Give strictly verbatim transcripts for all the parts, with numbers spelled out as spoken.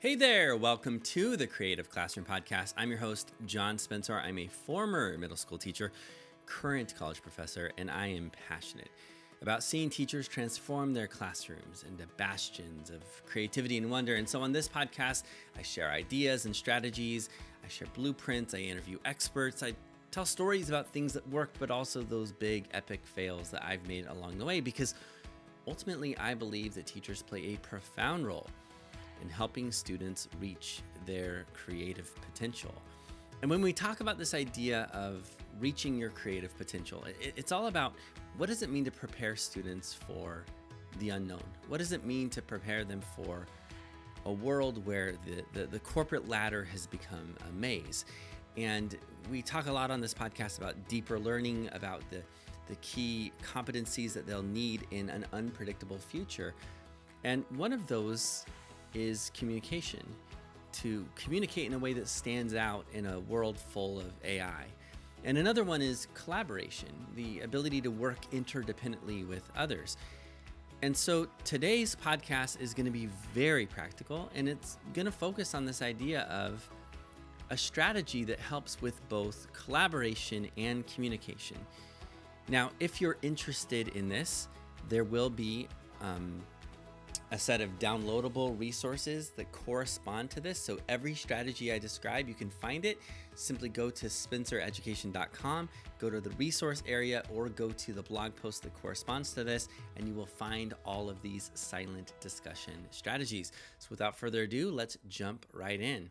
Hey there, welcome to the Creative Classroom Podcast. I'm your host, John Spencer. I'm a former middle school teacher, current college professor, and I am passionate about seeing teachers transform their classrooms into bastions of creativity and wonder. And so on this podcast, I share ideas and strategies, I share blueprints, I interview experts, I tell stories about things that work, but also those big epic fails that I've made along the way, because ultimately I believe that teachers play a profound role in helping students reach their creative potential. And when we talk about this idea of reaching your creative potential, it, it's all about what does it mean to prepare students for the unknown? What does it mean to prepare them for a world where the, the, the corporate ladder has become a maze? And we talk a lot on this podcast about deeper learning, about the, the key competencies that they'll need in an unpredictable future. And one of those is communication, to communicate in a way that stands out in a world full of A I. And another one is collaboration, the ability to work interdependently with others. And so today's podcast is going to be very practical, and it's going to focus on this idea of a strategy that helps with both collaboration and communication. Now, if you're interested in this, there will be um, a set of downloadable resources that correspond to this. So every strategy I describe, you can find it. Simply go to spencer education dot com, go to the resource area, or go to the blog post that corresponds to this, and you will find all of these silent discussion strategies. So without further ado, let's jump right in.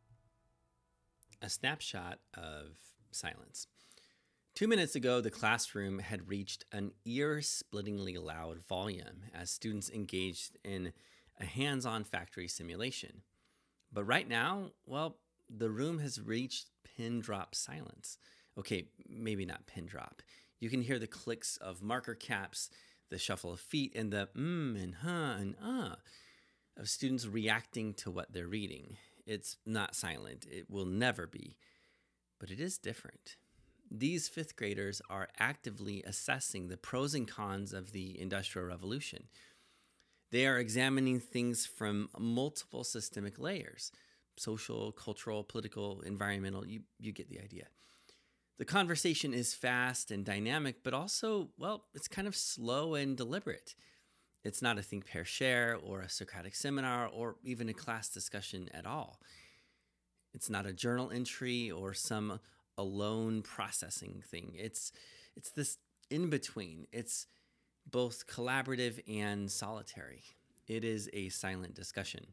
A snapshot of silence. Two minutes ago, the classroom had reached an ear-splittingly loud volume as students engaged in a hands-on factory simulation. But right now, well, the room has reached pin drop silence. Okay, maybe not pin drop. You can hear the clicks of marker caps, the shuffle of feet, and the mm and huh and uh of students reacting to what they're reading. It's not silent. It will never be. But it is different. These fifth graders are actively assessing the pros and cons of the Industrial Revolution. They are examining things from multiple systemic layers: social, cultural, political, environmental. You, you get the idea. The conversation is fast and dynamic, but also, well, it's kind of slow and deliberate. It's not a think, pair, share, or a Socratic seminar, or even a class discussion at all. It's not a journal entry or some alone processing thing. It's it's this in between. It's both collaborative and solitary. It is a silent discussion.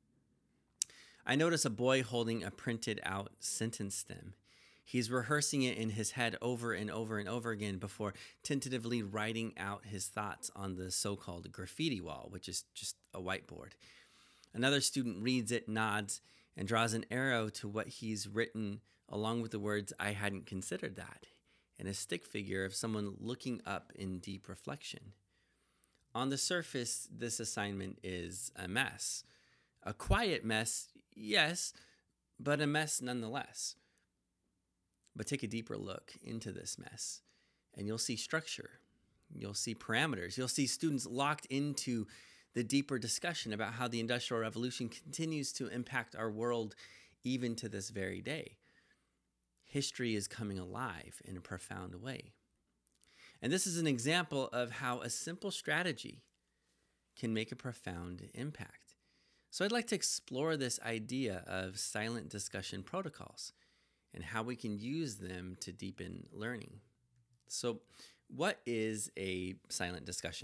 I notice a boy holding a printed out sentence stem. He's rehearsing it in his head over and over and over again before tentatively writing out his thoughts on the so-called graffiti wall, which is just a whiteboard. Another student reads it, nods, and draws an arrow to what he's written along with the words, "I hadn't considered that," and a stick figure of someone looking up in deep reflection. On the surface, this assignment is a mess. A quiet mess, yes, but a mess nonetheless. But take a deeper look into this mess, and you'll see structure. You'll see parameters. You'll see students locked into the deeper discussion about how the Industrial Revolution continues to impact our world even to this very day. History is coming alive in a profound way. And this is an example of how a simple strategy can make a profound impact. So I'd like to explore this idea of silent discussion protocols and how we can use them to deepen learning. So what is a silent discussion?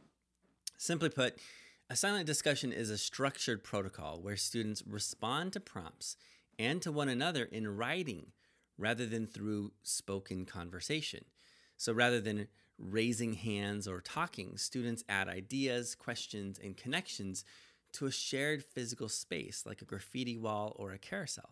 Simply put, a silent discussion is a structured protocol where students respond to prompts and to one another in writing rather than through spoken conversation. So rather than raising hands or talking, students add ideas, questions, and connections to a shared physical space like a graffiti wall or a carousel.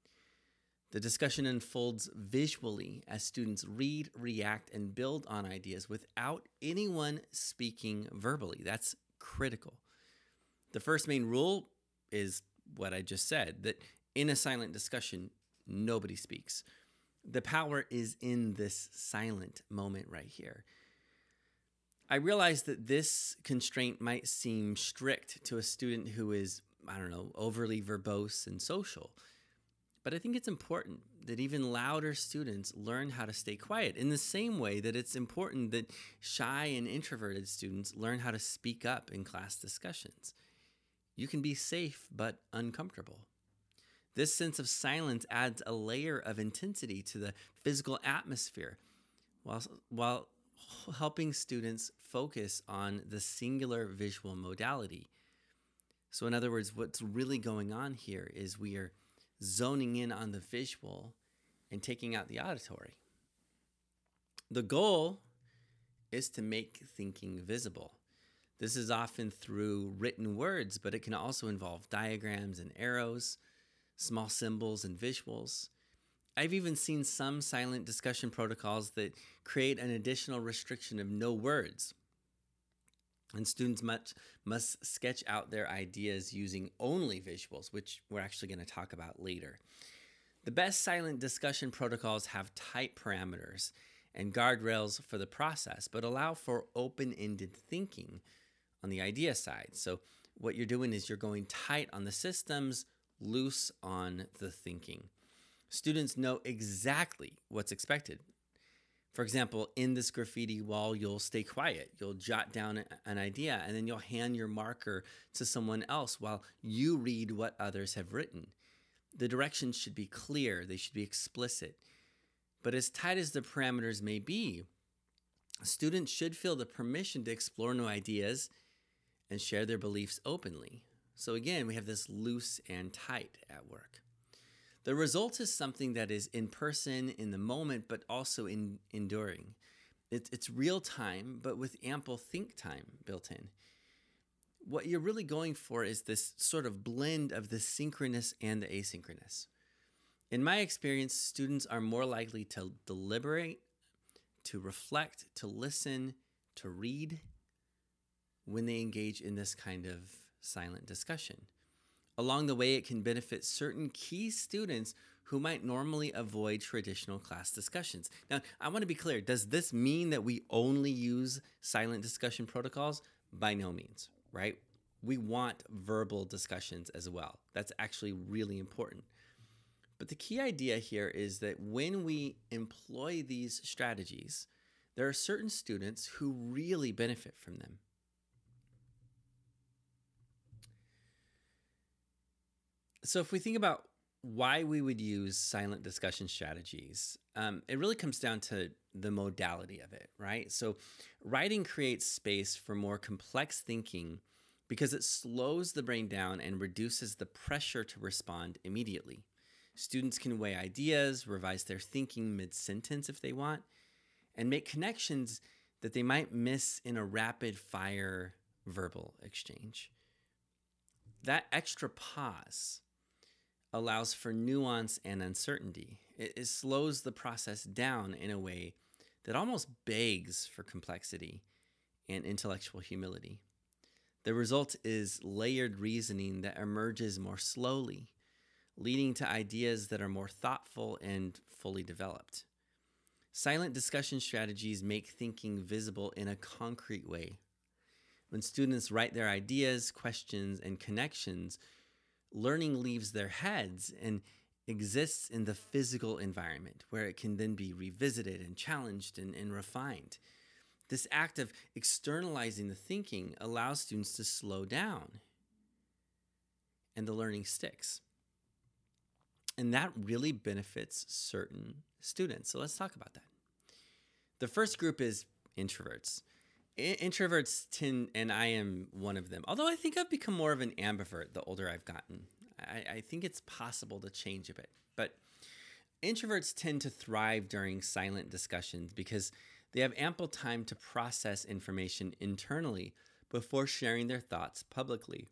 The discussion unfolds visually as students read, react, and build on ideas without anyone speaking verbally. That's critical. The first main rule is what I just said, that in a silent discussion, nobody speaks. The power is in this silent moment right here. I realize that this constraint might seem strict to a student who is I don't know, overly verbose and social. But I think it's important that even louder students learn how to stay quiet in the same way that it's important that shy and introverted students learn how to speak up in class discussions. You can be safe but uncomfortable. This sense of silence adds a layer of intensity to the physical atmosphere while, while helping students focus on the singular visual modality. So in other words, what's really going on here is we are zoning in on the visual and taking out the auditory. The goal is to make thinking visible. This is often through written words, but it can also involve diagrams and arrows, small symbols and visuals. I've even seen some silent discussion protocols that create an additional restriction of no words. And students must, must sketch out their ideas using only visuals, which we're actually going to talk about later. The best silent discussion protocols have tight parameters and guardrails for the process, but allow for open-ended thinking on the idea side. So what you're doing is you're going tight on the systems, loose on the thinking. Students know exactly what's expected. For example, in this graffiti wall, you'll stay quiet. You'll jot down an idea, and then you'll hand your marker to someone else while you read what others have written. The directions should be clear. They should be explicit. But as tight as the parameters may be, students should feel the permission to explore new ideas and share their beliefs openly. So again, we have this loose and tight at work. The result is something that is in person, in the moment, but also in enduring. It, it's real time, but with ample think time built in. What you're really going for is this sort of blend of the synchronous and the asynchronous. In my experience, students are more likely to deliberate, to reflect, to listen, to read when they engage in this kind of silent discussion. Along the way, it can benefit certain key students who might normally avoid traditional class discussions. Now, I want to be clear. Does this mean that we only use silent discussion protocols? By no means, right? We want verbal discussions as well. That's actually really important. But the key idea here is that when we employ these strategies, there are certain students who really benefit from them. So if we think about why we would use silent discussion strategies, um, it really comes down to the modality of it, right? So writing creates space for more complex thinking because it slows the brain down and reduces the pressure to respond immediately. Students can weigh ideas, revise their thinking mid-sentence if they want, and make connections that they might miss in a rapid-fire verbal exchange. That extra pause allows for nuance and uncertainty. It, it slows the process down in a way that almost begs for complexity and intellectual humility. The result is layered reasoning that emerges more slowly, leading to ideas that are more thoughtful and fully developed. Silent discussion strategies make thinking visible in a concrete way. When students write their ideas, questions, and connections, learning leaves their heads and exists in the physical environment where it can then be revisited and challenged and, and refined. This act of externalizing the thinking allows students to slow down, and the learning sticks. And that really benefits certain students. So let's talk about that. The first group is introverts. Introverts tend, and I am one of them, although I think I've become more of an ambivert the older I've gotten. I, I think it's possible to change a bit. But introverts tend to thrive during silent discussions because they have ample time to process information internally before sharing their thoughts publicly.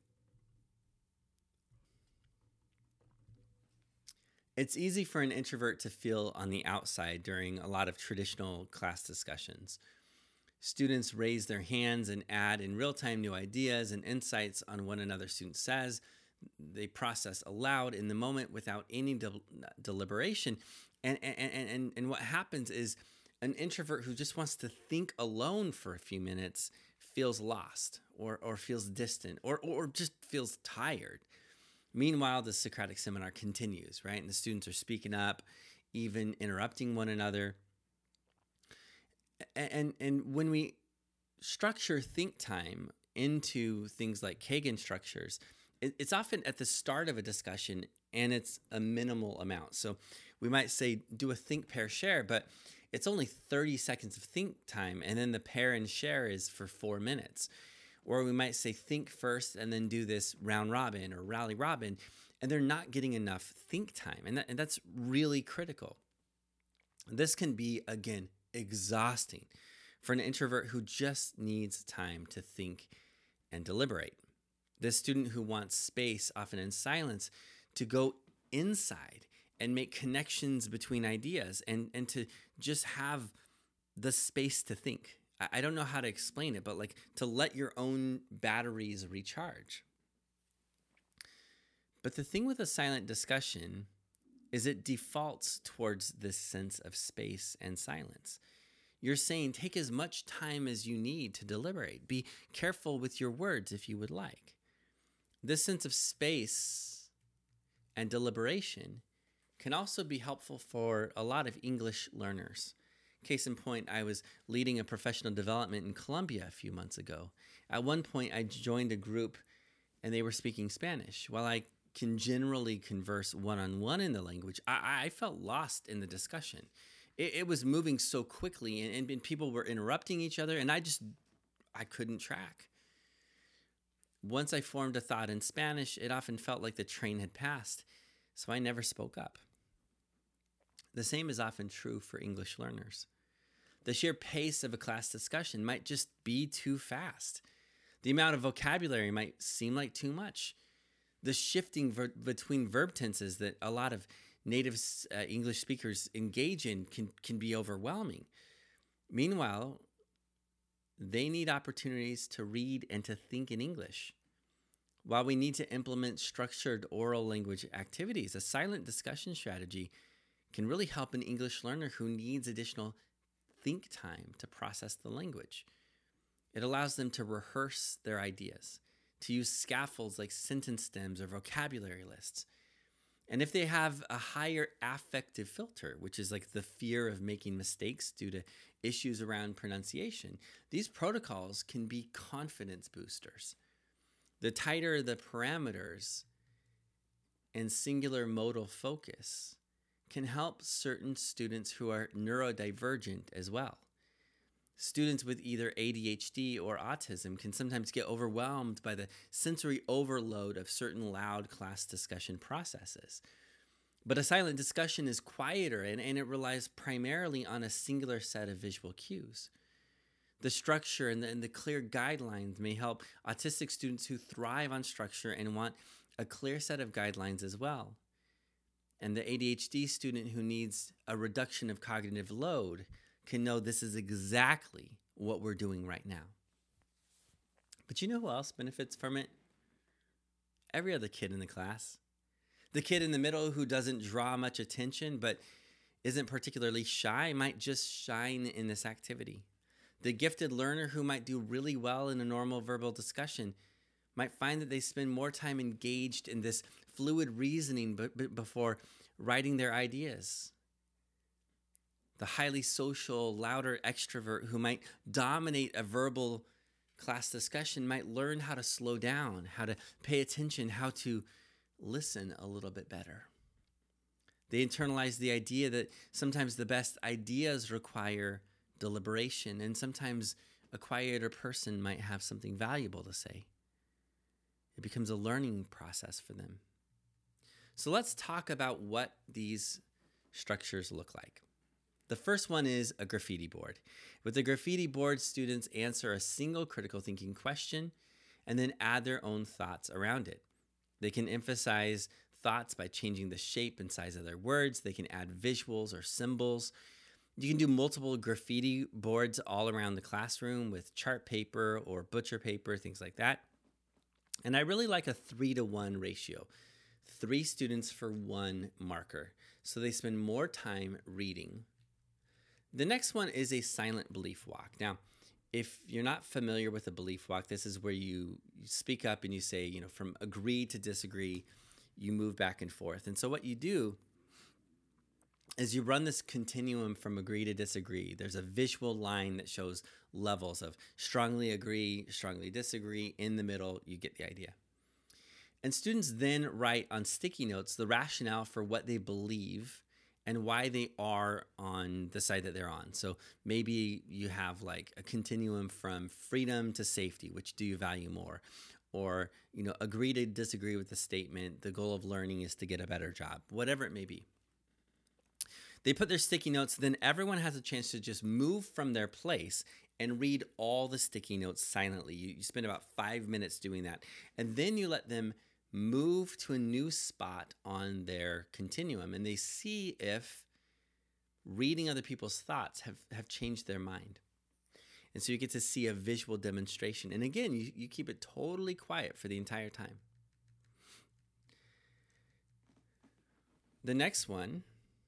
It's easy for an introvert to feel on the outside during a lot of traditional class discussions. Students raise their hands and add in real time new ideas and insights on what another student says. They process aloud in the moment without any de- deliberation. And, and, and, and what happens is an introvert who just wants to think alone for a few minutes feels lost or, or feels distant or, or just feels tired. Meanwhile, the Socratic seminar continues, right? And the students are speaking up, even interrupting one another. And, and when we structure think time into things like Kagan structures, it, it's often at the start of a discussion and it's a minimal amount. So we might say do a think, pair, share, but it's only thirty seconds of think time, and then the pair and share is for four minutes. Or we might say think first and then do this round robin or rally robin, and they're not getting enough think time. And, that, and that's really critical. This can be, again, exhausting for an introvert who just needs time to think and deliberate. This student who wants space, often in silence, to go inside and make connections between ideas and, and to just have the space to think. I don't know how to explain it, but like to let your own batteries recharge. But the thing with a silent discussion is it defaults towards this sense of space and silence. You're saying take as much time as you need to deliberate. Be careful with your words if you would like. This sense of space and deliberation can also be helpful for a lot of English learners. Case in point, I was leading a professional development in Colombia a few months ago. At one point, I joined a group and they were speaking Spanish. While I can generally converse one-on-one in the language, I, I felt lost in the discussion. It, it was moving so quickly and, and people were interrupting each other and I just, I couldn't track. Once I formed a thought in Spanish, it often felt like the train had passed, so I never spoke up. The same is often true for English learners. The sheer pace of a class discussion might just be too fast. The amount of vocabulary might seem like too much. The shifting ver- between verb tenses that a lot of native uh, English speakers engage in can, can be overwhelming. Meanwhile, they need opportunities to read and to think in English. While we need to implement structured oral language activities, a silent discussion strategy can really help an English learner who needs additional think time to process the language. It allows them to rehearse their ideas, to use scaffolds like sentence stems or vocabulary lists. And if they have a higher affective filter, which is like the fear of making mistakes due to issues around pronunciation, these protocols can be confidence boosters. The tighter the parameters and singular modal focus can help certain students who are neurodivergent as well. Students with either A D H D or autism can sometimes get overwhelmed by the sensory overload of certain loud class discussion processes. But a silent discussion is quieter and, and it relies primarily on a singular set of visual cues. The structure and the, and the clear guidelines may help autistic students who thrive on structure and want a clear set of guidelines as well. And the A D H D student who needs a reduction of cognitive load can know this is exactly what we're doing right now. But you know who else benefits from it? Every other kid in the class. The kid in the middle who doesn't draw much attention but isn't particularly shy might just shine in this activity. The gifted learner who might do really well in a normal verbal discussion might find that they spend more time engaged in this fluid reasoning b- b- before writing their ideas. The highly social, louder extrovert who might dominate a verbal class discussion might learn how to slow down, how to pay attention, how to listen a little bit better. They internalize the idea that sometimes the best ideas require deliberation, and sometimes a quieter person might have something valuable to say. It becomes a learning process for them. So let's talk about what these structures look like. The first one is a graffiti board. With the graffiti board, students answer a single critical thinking question and then add their own thoughts around it. They can emphasize thoughts by changing the shape and size of their words. They can add visuals or symbols. You can do multiple graffiti boards all around the classroom with chart paper or butcher paper, things like that. And I really like a three to one ratio. Three students for one marker. So they spend more time reading. The next one is a silent belief walk. Now, if you're not familiar with a belief walk, this is where you, you speak up and you say, you know, from agree to disagree, you move back and forth. And so what you do is you run this continuum from agree to disagree. There's a visual line that shows levels of strongly agree, strongly disagree. In the middle, you get the idea. And students then write on sticky notes the rationale for what they believe and why they are on the side that they're on. So maybe you have like a continuum from freedom to safety. Which do you value more? Or, you know, agree to disagree with the statement, the goal of learning is to get a better job, whatever it may be. They put their sticky notes, then everyone has a chance to just move from their place and read all the sticky notes silently. You, you spend about five minutes doing that. And then you let them move to a new spot on their continuum, and they see if reading other people's thoughts have, have changed their mind. And so you get to see a visual demonstration. And again, you, you keep it totally quiet for the entire time. The next one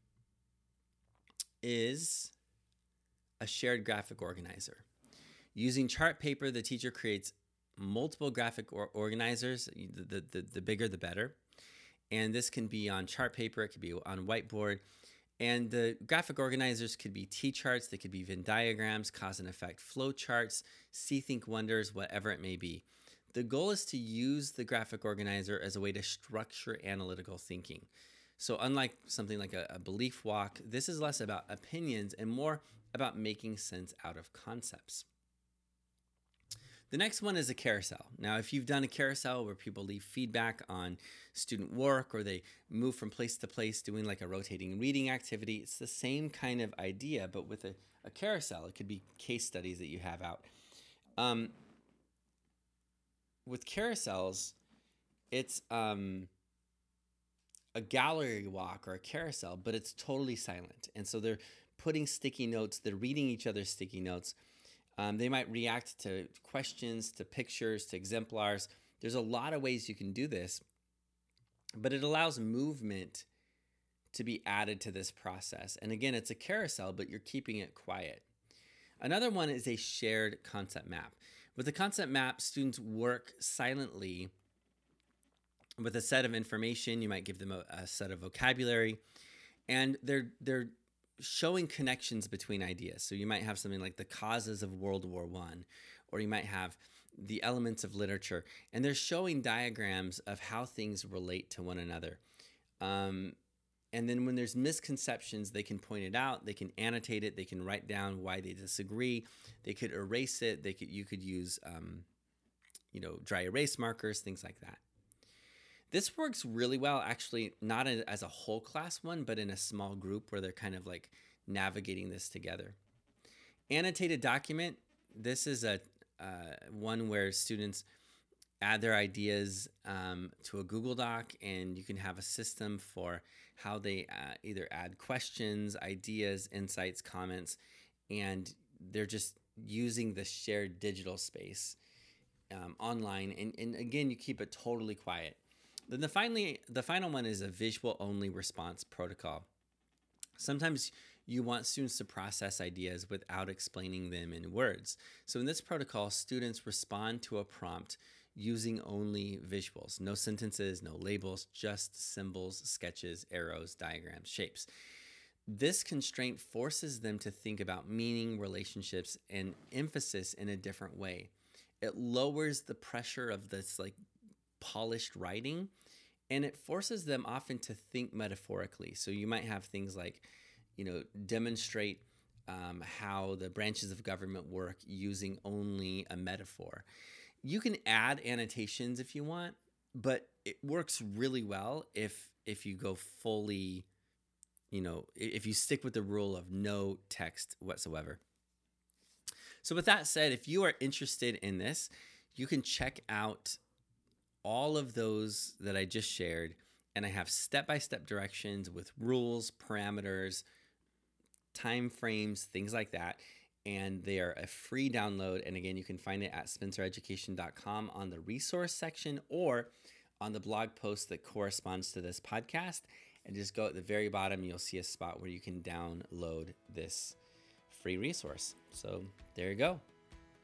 is a shared graphic organizer. Using chart paper, the teacher creates multiple graphic or organizers. The, the, the bigger, the better. And this can be on chart paper. It could be on whiteboard. And the graphic organizers could be T-charts, they could be Venn diagrams, cause and effect flow charts, see, think, wonders, whatever it may be. The goal is to use the graphic organizer as a way to structure analytical thinking. So unlike something like a, a belief walk, this is less about opinions and more about making sense out of concepts. The next one is a carousel. Now, if you've done a carousel where people leave feedback on student work or they move from place to place doing like a rotating reading activity, it's the same kind of idea, but with a, a carousel. It could be case studies that you have out. Um, with carousels, it's um, a gallery walk or a carousel, but it's totally silent. And so they're putting sticky notes, they're reading each other's sticky notes. Um, they might react to questions, to pictures, to exemplars. There's a lot of ways you can do this, but it allows movement to be added to this process. And again, it's a carousel, but you're keeping it quiet. Another one is a shared concept map. With the concept map, students work silently with a set of information. You might give them a, a set of vocabulary, and they're they're showing connections between ideas. So you might have something like the causes of World War One, or you might have the elements of literature, and they're showing diagrams of how things relate to one another. Um, and then when there's misconceptions, they can point it out, they can annotate it, they can write down why they disagree, they could erase it, they could you could use um, you know, dry erase markers, things like that. This works really well, actually, not as a whole class one, but in a small group where they're kind of like navigating this together. Annotated document, this is a uh, one where students add their ideas um, to a Google Doc, and you can have a system for how they uh, either add questions, ideas, insights, comments, and they're just using the shared digital space um, online. And, and again, you keep it totally quiet. Then the finally, the final one is a visual-only response protocol. Sometimes you want students to process ideas without explaining them in words. So in this protocol, students respond to a prompt using only visuals. No sentences, no labels, just symbols, sketches, arrows, diagrams, shapes. This constraint forces them to think about meaning, relationships, and emphasis in a different way. It lowers the pressure of this like polished writing, and it forces them often to think metaphorically. So you might have things like, you know, demonstrate um, how the branches of government work using only a metaphor. You can add annotations if you want, but it works really well if if you go fully, you know, if you stick with the rule of no text whatsoever. So with that said, if you are interested in this, you can check out all of those that I just shared, and I have step-by-step directions with rules, parameters, time frames, things like that, and they are a free download. And again, you can find it at spencer education dot com on the resource section or on the blog post that corresponds to this podcast. And just go at the very bottom, you'll see a spot where you can download this free resource. So there you go.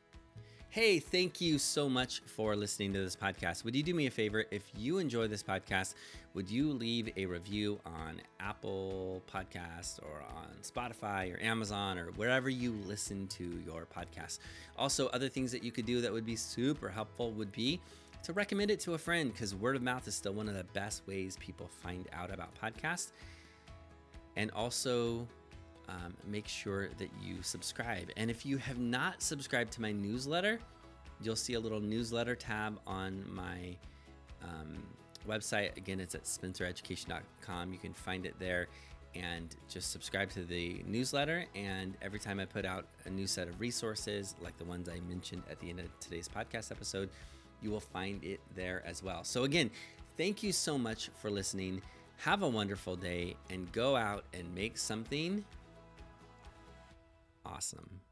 Hey, thank you so much for listening to this podcast. Would you do me a favor? If you enjoy this podcast, would you leave a review on Apple Podcasts or on Spotify or Amazon or wherever you listen to your podcast? Also, other things that you could do that would be super helpful would be to recommend it to a friend, because word of mouth is still one of the best ways people find out about podcasts. And also, Um, make sure that you subscribe. And if you have not subscribed to my newsletter, you'll see a little newsletter tab on my um, website. Again, it's at spencer education dot com. You can find it there and just subscribe to the newsletter. And every time I put out a new set of resources, like the ones I mentioned at the end of today's podcast episode, you will find it there as well. So again, thank you so much for listening. Have a wonderful day and go out and make something awesome.